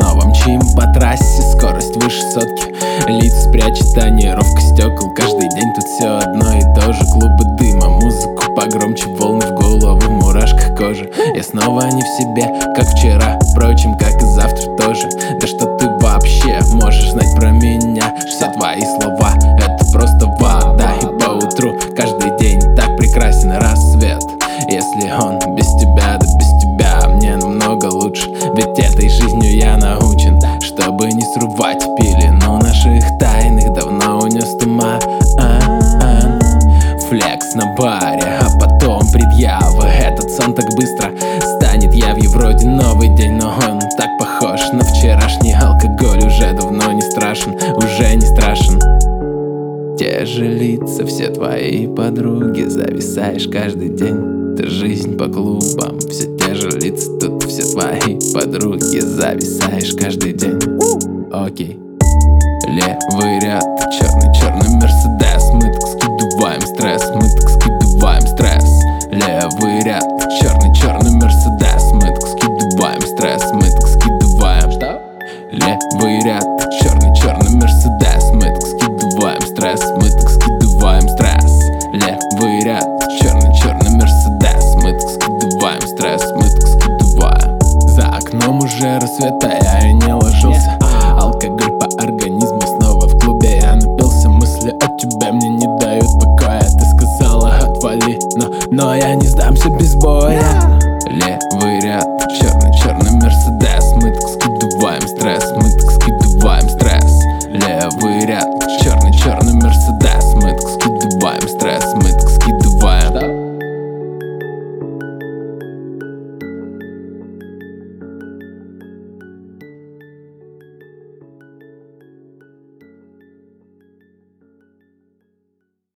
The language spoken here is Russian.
снова мчим по трассе, скорость выше сотки. Лица спрячет тонировка стекол. Каждый день тут все одно и то же. Клубы дыма, музыку погромче, волны в голову, в мурашках кожи. Я снова не в себе, как вчера, впрочем, как и завтра тоже. Да что ты вообще можешь знать про меня? Все твои слова — это просто вода. И поутру каждый день так прекрасен рассвет. Если он без тебя, да без тебя мне намного лучше. Ведь этой жизнью я научен, чтобы не срывать пелену наших тайных давно унес туман. Флекс на баре, а потом предъявы. Этот сон так быстро станет явью. Вроде новый день, но он так похож на вчерашний. Алкоголь уже давно не страшен, уже не страшен. Те же лица, все твои подруги. Зависаешь каждый день, ты жизнь по клубам. Все те же лица, тут все твои подруги. Зависаешь каждый день. Окей. Левый ряд, черный Мерседес. Мы так скидываем стресс, мы так скидываем стресс. Левый ряд, черный Мерседес. Мы так скидываем стресс, мы так скидываем. Что? Левый ряд, черный Мерседес. Мы так скидываем стресс, мы так скидываем стресс. Левый ряд, черный Мерседес. Мы так скидываем стресс, мы так скидываем. За окном уже рассвет, а я не